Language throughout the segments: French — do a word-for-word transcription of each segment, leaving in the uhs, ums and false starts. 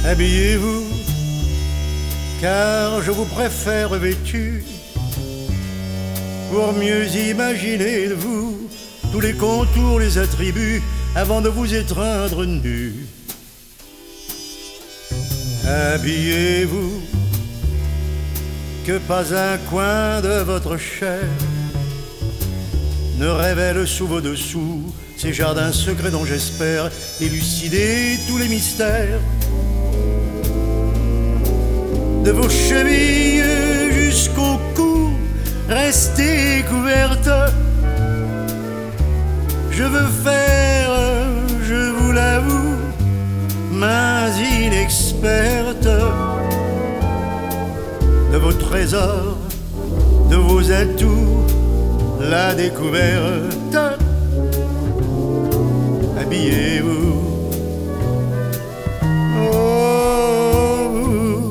Habillez-vous, car je vous préfère vêtu, pour mieux imaginer de vous tous les contours, les attributs, avant de vous étreindre nu. Habillez-vous, que pas un coin de votre chair ne révèle sous vos dessous ces jardins secrets dont j'espère élucider tous les mystères. De vos chevilles jusqu'au cou, restez couvertes. Je veux faire, je vous l'avoue, mains inexpertes, de vos trésors, de vos atouts, la découverte. Habillez-vous, oh, vous.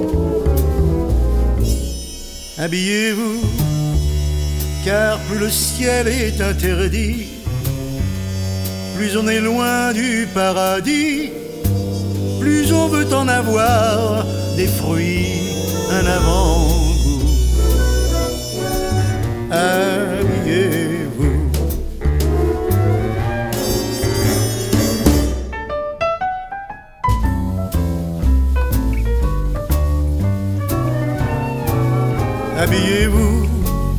Habillez-vous, car plus le ciel est interdit, plus on est loin du paradis, plus on veut en avoir des fruits, un avant-goût. Habillez-vous. Habillez-vous,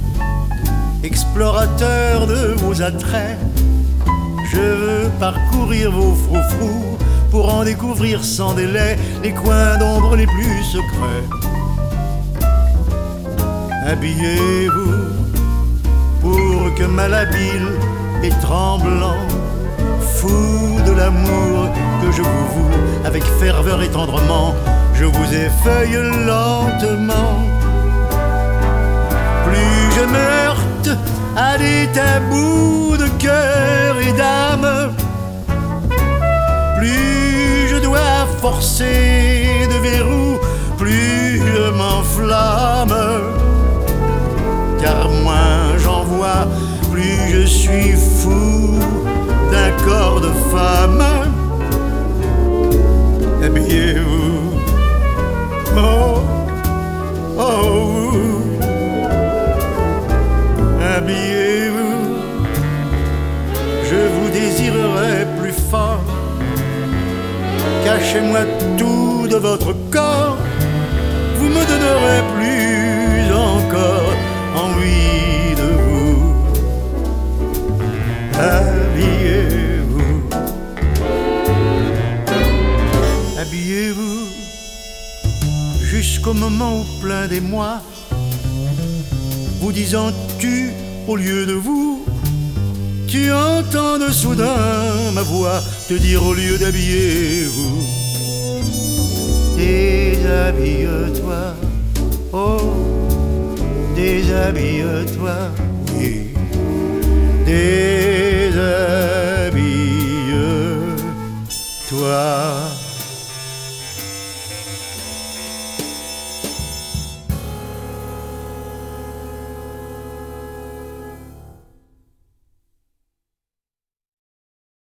explorateur de vos attraits. Je veux parcourir vos froufrous pour en découvrir sans délai les coins d'ombre les plus secrets. Habillez-vous pour que malhabile et tremblant, fou de l'amour que je vous voue avec ferveur et tendrement, je vous effeuille lentement. Plus je me heurte à des tabous de cœur et d'âme, plus je dois forcer de verrous, plus je m'enflamme. Car moins j'en vois, plus je suis fou d'un corps de femme. Habillez-vous, oh, oh, habillez-vous, je vous désirerai plus fort. Cachez-moi tout de votre corps, vous me donnerez plus encore envie de vous. Habillez-vous, habillez-vous, jusqu'au moment où plein d'émoi, vous disant tu au lieu de vous, tu entends de soudain ma voix te dire au lieu d'habillez-vous, déshabille-toi, oh, déshabille-toi, oui, déshabille-toi.